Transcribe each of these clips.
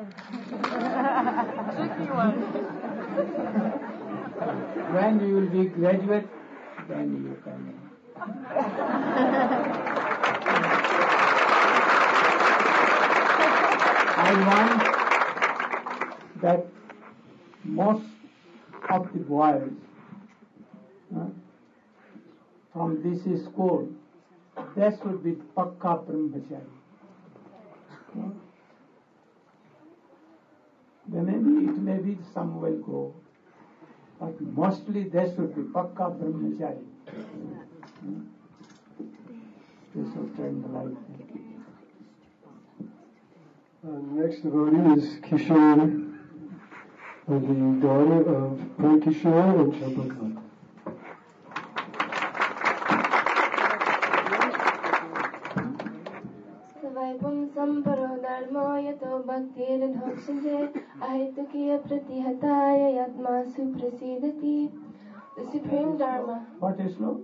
Tricky one. When you will be graduate, then you can. I want that most of the boys from this school, they should be Pakka Brahmachari. It may be some will go, but mostly they should be Pakka Brahmachari. They should train the life. Next devotee is Kishore, the daughter of Kishore and Champaka. Samparo dharma yato bhaktir dhokshanje ahitukiya pratihataya yatma suprasidati. The supreme dharma. What is slow?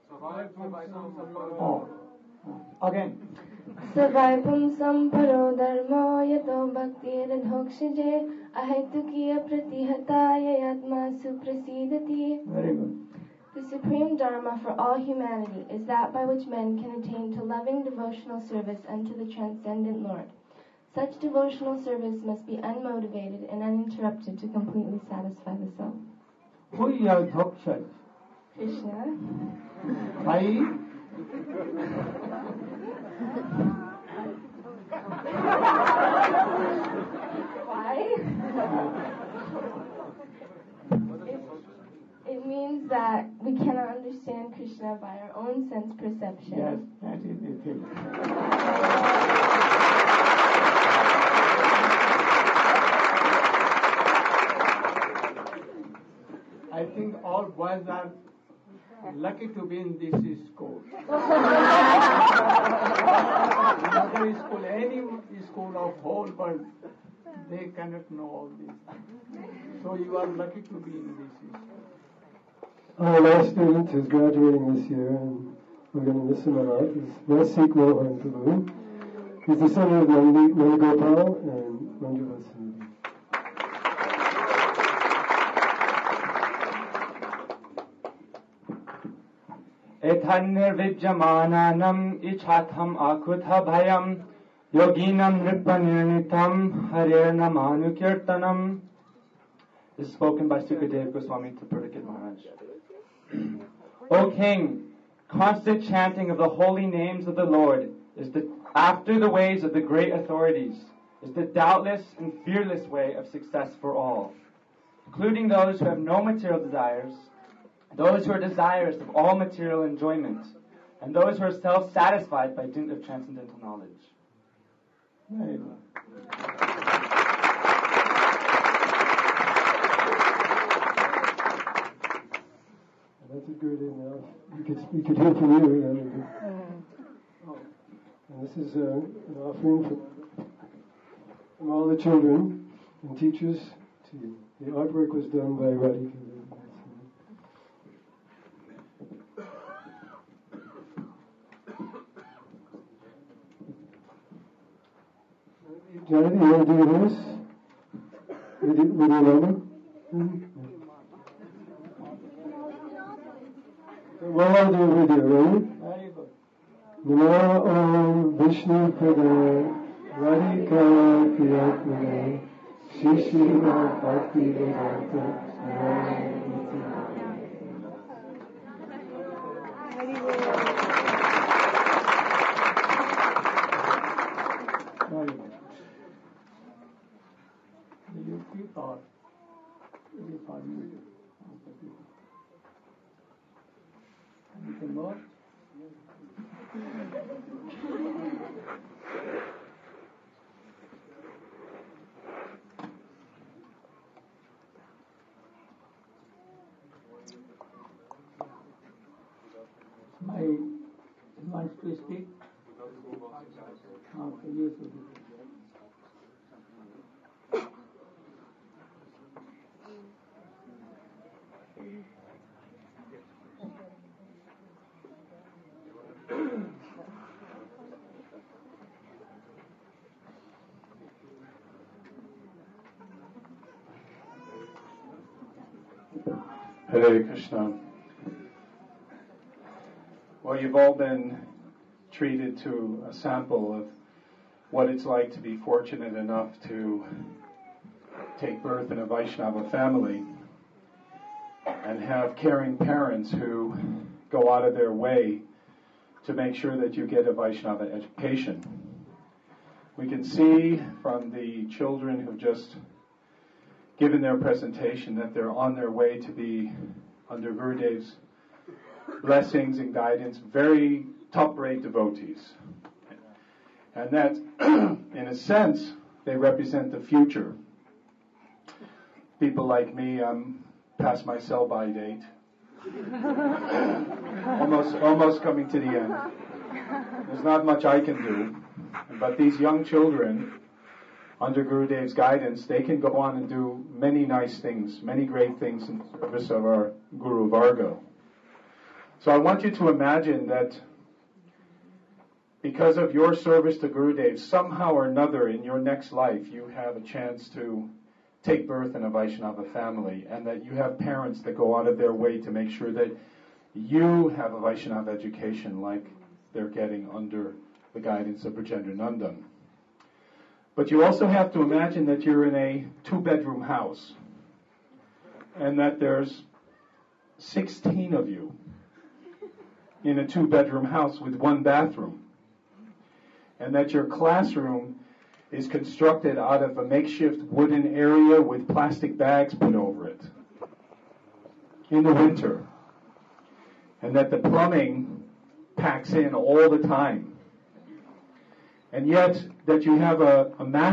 Oh. Again. Savaipam samparo dharma yato bhaktir dhokshanje ahitukiya pratihataya yatma suprasidati. Very good. The supreme dharma for all humanity is that by which men can attain to loving devotional service unto the transcendent Lord. Such devotional service must be unmotivated and uninterrupted to completely satisfy the soul. Who is your Dhoksha? Krishna. Why? Why? It means that we cannot understand Krishna by our own sense perception. Yes, that is the thing. I think all boys are lucky to be in this school. Another school, any school of whole world, they cannot know all this. So you are lucky to be in this school. Our last student is graduating this year, and we're going to miss him a lot. Is Rasik Mohan Prabhu. He's the son of Nandagopal and Manjuvasudhi. Ethanirvijyamananam ichatham akutha bhayam yoginam nripanirnitam harirnamanukirtanam. This is spoken by Sukadev Goswami to Puraket Maharaj. O King, constant chanting of the holy names of the Lord is after the ways of the great authorities, is the doubtless and fearless way of success for all, including those who have no material desires, those who are desirous of all material enjoyment, and those who are self-satisfied by dint of transcendental knowledge. Very good. That's a good enough. We could hear from you. And this is an offering from all the children and teachers to you. The artwork was done by Radhika. Janati, you want to do this? With your mama? Well, I'll do it with you, ready? Very good. Namo Om Vishnu Padaya Radhika Priyatmane Shri Srimad Bhakti Vedanta Swami. Very good. Will you keep or will you for me? Anything more? He wants to speak? Okay, you should. Hare Krishna. Well, you've all been treated to a sample of what it's like to be fortunate enough to take birth in a Vaishnava family and have caring parents who go out of their way to make sure that you get a Vaishnava education. We can see from the children who've just given their presentation that they're on their way to be, under Gurudev's blessings and guidance, very top-rate devotees. And that, in a sense, they represent the future. People like me, I'm past my sell-by date. almost coming to the end. There's not much I can do. But these young children, under Gurudev's guidance, they can go on and do many nice things, many great things in service of our Guru Varga. So I want you to imagine that because of your service to Gurudev, somehow or another in your next life you have a chance to take birth in a Vaishnava family, and that you have parents that go out of their way to make sure that you have a Vaishnava education like they're getting under the guidance of Brajendra Nandan. But you also have to imagine that you're in a 2-bedroom house, and that there's 16 of you in a 2-bedroom house with 1 bathroom, and that your classroom is constructed out of a makeshift wooden area with plastic bags put over it in the winter, and that the plumbing packs in all the time. And yet that you have a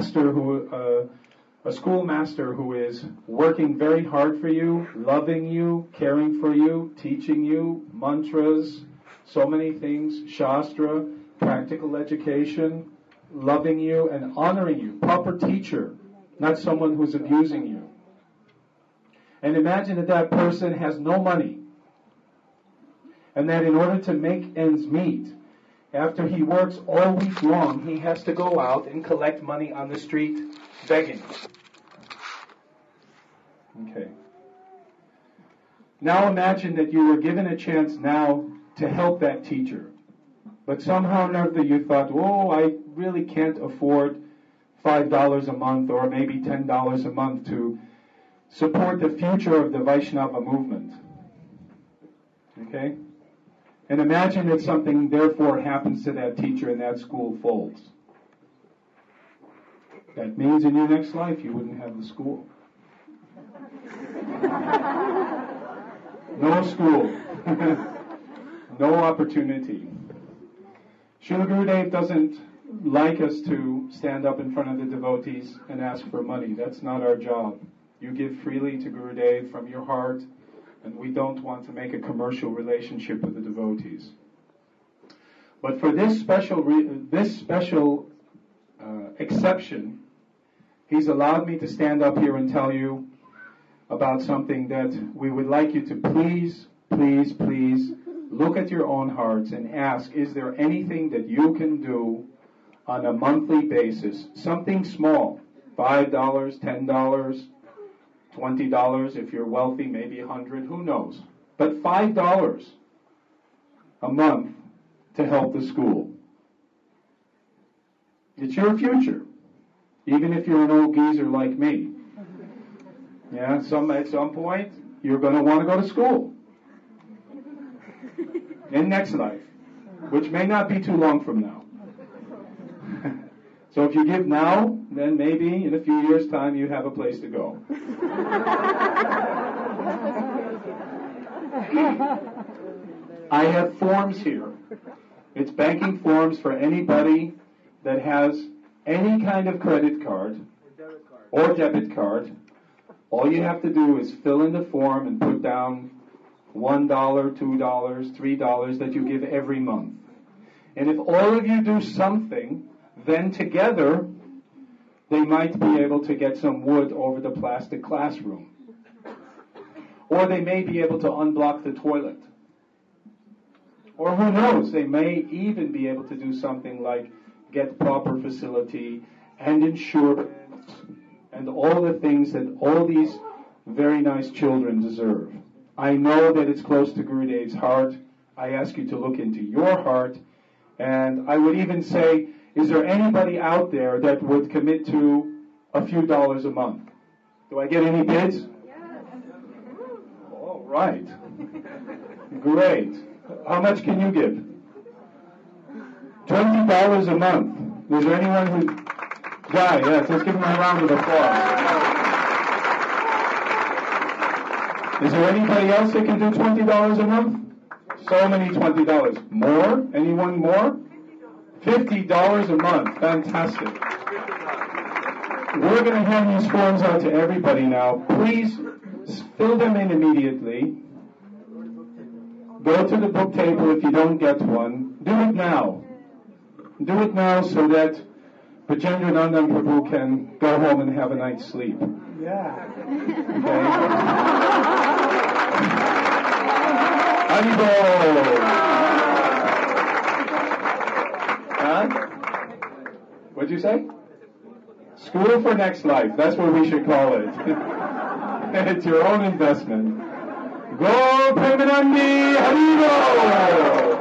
schoolmaster who is working very hard for you, loving you, caring for you, teaching you mantras, so many things, Shastra, practical education, loving you and honoring you, proper teacher, not someone who's abusing you. And imagine that that person has no money, and that in order to make ends meet, after he works all week long, he has to go out and collect money on the street begging. Okay. Now imagine that you were given a chance now to help that teacher. But somehow or another you thought, oh, I really can't afford $5 a month or maybe $10 a month to support the future of the Vaishnava movement. Okay? And imagine that something therefore happens to that teacher and that school folds. That means in your next life you wouldn't have the school. No school. No opportunity. Srila Gurudev doesn't like us to stand up in front of the devotees and ask for money. That's not our job. You give freely to Gurudev from your heart, and we don't want to make a commercial relationship with the devotees. But for this special exception, he's allowed me to stand up here and tell you about something that we would like you to please look at your own hearts and ask, is there anything that you can do on a monthly basis? Something small, $5, $10, $20, if you're wealthy, maybe $100, who knows? But $5 a month to help the school. It's your future, even if you're an old geezer like me. Yeah, at some point, you're going to want to go to school. In next life, which may not be too long from now. So if you give now, then maybe in a few years' time you have a place to go. I have forms here. It's banking forms for anybody that has any kind of credit card or debit card. All you have to do is fill in the form and put down $1, $2, $3 that you give every month. And if all of you do something, then together they might be able to get some wood over the plastic classroom. Or they may be able to unblock the toilet. Or who knows, they may even be able to do something like get proper facility and insurance and all the things that all these very nice children deserve. I know that it's close to Gurudev's heart. I ask you to look into your heart. And I would even say, is there anybody out there that would commit to a few dollars a month? Do I get any bids? Yes. All right. Great. How much can you give? $20 a month. Is there anyone who... Guy, yes, let's give him a round of applause. Is there anybody else that can do $20 a month? So many $20. More? Anyone more? $50 a month. Fantastic. We're going to hand these forms out to everybody now. Please fill them in immediately. Go to the book table if you don't get one. Do it now. Do it now so that Bachendra Nandan Prabhu can go home and have a night's sleep. Yeah. Okay? Haribol! Huh? What'd you say? School for Next Life. That's what we should call it. It's your own investment. Go Premanandi Haribol!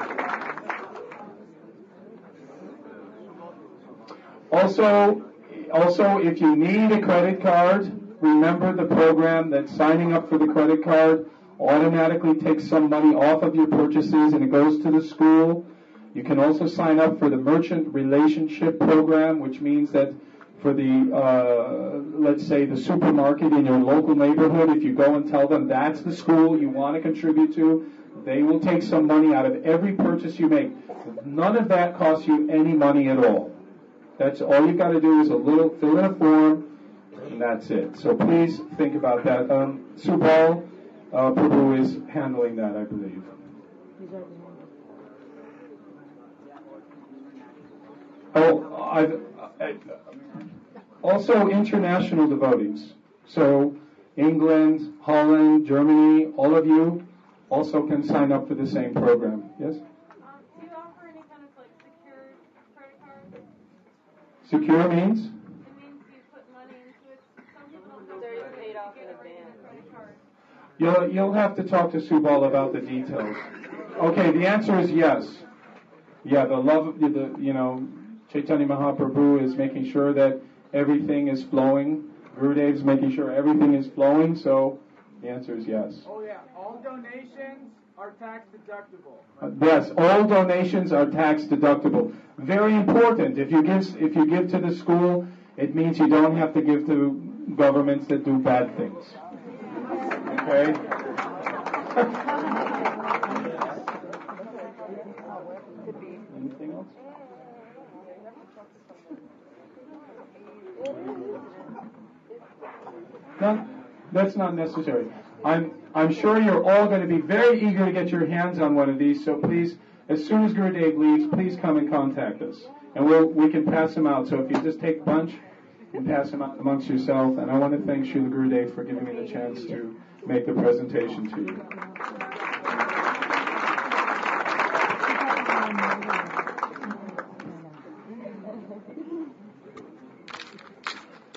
Also, if you need a credit card, remember the program that signing up for the credit card automatically takes some money off of your purchases and it goes to the school. You can also sign up for the merchant relationship program, which means that for the, let's say, the supermarket in your local neighborhood, if you go and tell them that's the school you want to contribute to, they will take some money out of every purchase you make. None of that costs you any money at all. That's all you've got to do is fill in a form, and that's it. So please think about that. Subal Prabhu is handling that, I believe. Also international devotees. So England, Holland, Germany, all of you also can sign up for the same program. Yes? Do you offer any kind of secured credit card? Secure means? It means you put money into it. Some people don't have paid off in advance. Credit card. You'll have to talk to Subal about the details. Okay, the answer is yes. Yeah, Chaitanya Mahaprabhu is making sure that everything is flowing. Gurudev is making sure everything is flowing, so the answer is yes. Oh yeah, all donations are tax deductible. Yes, all donations are tax deductible. Very important. If you give to the school, it means you don't have to give to governments that do bad things. Okay? Anything else? No, that's not necessary. I'm sure you're all going to be very eager to get your hands on one of these, so please, as soon as Gurudev leaves, please come and contact us. And we can pass them out. So if you just take a bunch and pass them out amongst yourself. And I want to thank Srila Gurudev for giving me the chance to make the presentation to you.